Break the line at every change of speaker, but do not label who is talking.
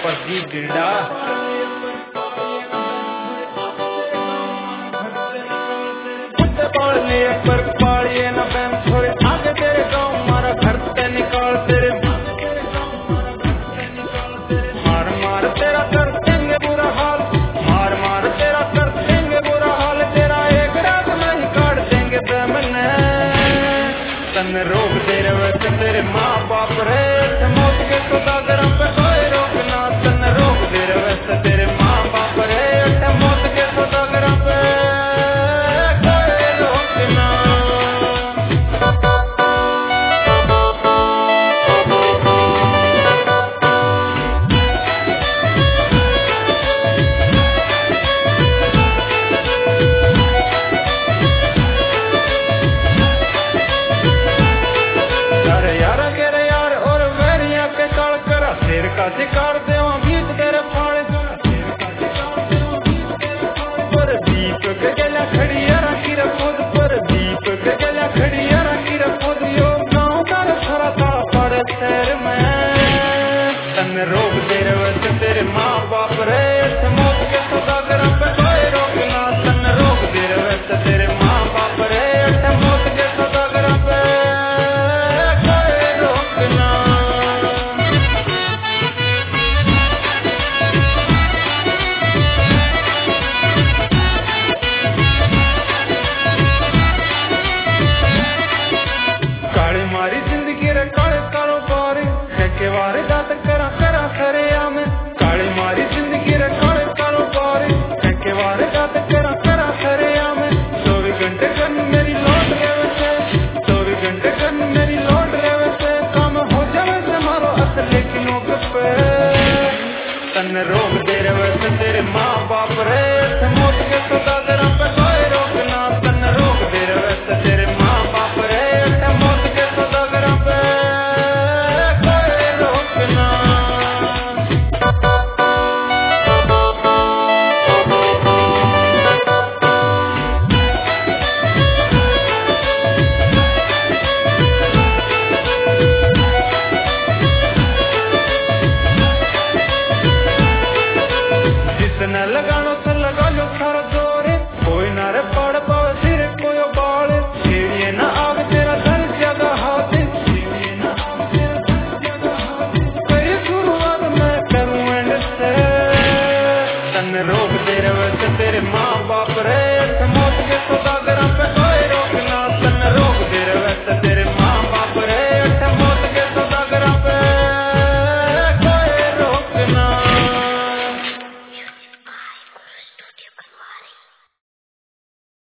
पसी गिरडा पर पाड़िए न बैम थोड़े आगे तेरे गाँव मारा घर से निकाल तेरे मार मार तेरा कर देंगे बुरा हाल मार मार तेरा कर देंगे बुरा हाल तेरा एक रात में ही काट देंगे बेमने तन रोक दे रहे वैसे तेरे माँ बाप रे मौत के सौदागरों पे कोई रोकना तन रोक दे रहे वैसे तेरे माँ बाप रे मौत के सौदागरों पे शिकार देवा बीत तेरे फाड़े पर दीप के गला खड़ी रखी रखोद पर दीप के गला खड़ी रखी रखोद यो गाँव का सारा तारा पड़े शहर में तन रोक दे रहे वैसे तेरे माँ बाप रे मौत के सौदागरों पे कोई रोकना तन रोक दे रहे वैसे तेरे माँ बाप रे मौत के सौदागरों पे कोई रोकना मारी जिंदगी रे काले कारोबार के वारे दात करा करा करे आमे काली मारी जिंदगी रे काले कारोबार के वारे दात करा करा करे आमे 24 घंटे कन मेरी लौट रे वैसे 24 घंटे कन मेरी लौट रे वैसे काम हो जावे से मारो असली की नौक पे तन रोक दे रे वैसे तेरे माँ बाप रे